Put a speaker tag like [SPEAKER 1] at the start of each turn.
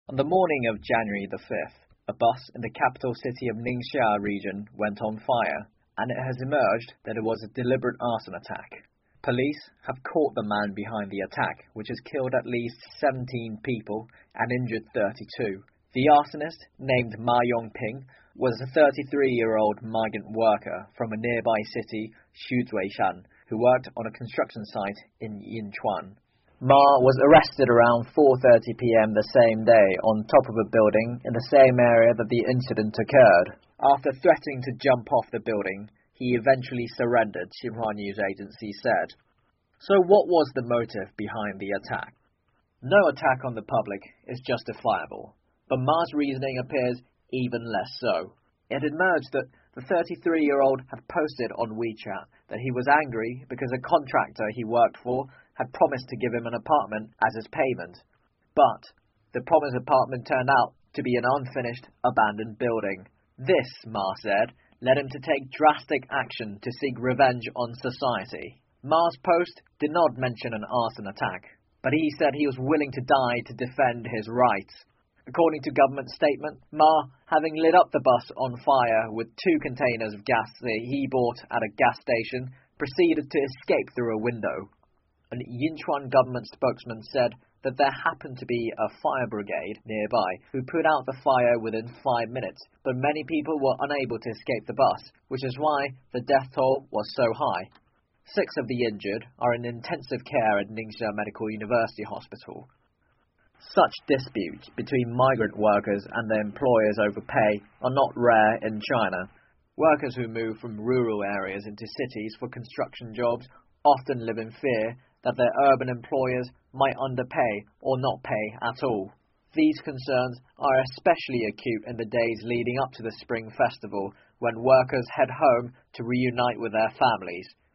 [SPEAKER 1] On the morning of January the 5th, a bus in the capital city of Ningxia region went on fire, and it has emerged that it was a deliberate arson attack. Police have caught the man behind the attack, which has killed at least 17 people and injured 32. The arsonist, named Ma Yongping, was a 33-year-old migrant worker from a nearby city, Xuzuishan, who worked on a construction site in Yinchuan. Ma was arrested around 4:30 p.m. the same day on top of a building in the same area that the incident occurred. After threatening to jump off the building, he eventually surrendered, Xinhua News Agency said. So what was the motive behind the attack? No attack on the public is justifiable, but Ma's reasoning appears even less so. It emerged that the 33-year-old had posted on WeChat that he was angry because a contractor he worked for had promised to give him an apartment as his payment. But the promised apartment turned out to be an unfinished, abandoned building. This, Ma said, led him to take drastic action to seek revenge on society. Ma's post did not mention an arson attack, but he said he was willing to die to defend his rights. According to government statement, Ma, having lit up the bus on fire with 2 containers of gas that he bought at a gas station, proceeded to escape through a window. An Yinchuan government spokesman said that there happened to be a fire brigade nearby who put out the fire within 5 minutes, but many people were unable to escape the bus, which is why the death toll was so high. 6 of the injured are in intensive care at Ningxia Medical University Hospital. Such disputes between migrant workers and their employers over pay are not rare in China. Workers who move from rural areas into cities for construction jobs often live in fear that their urban employers might underpay or not pay at all. These concerns are especially acute in the days leading up to the Spring Festival, when workers head home to reunite with their families.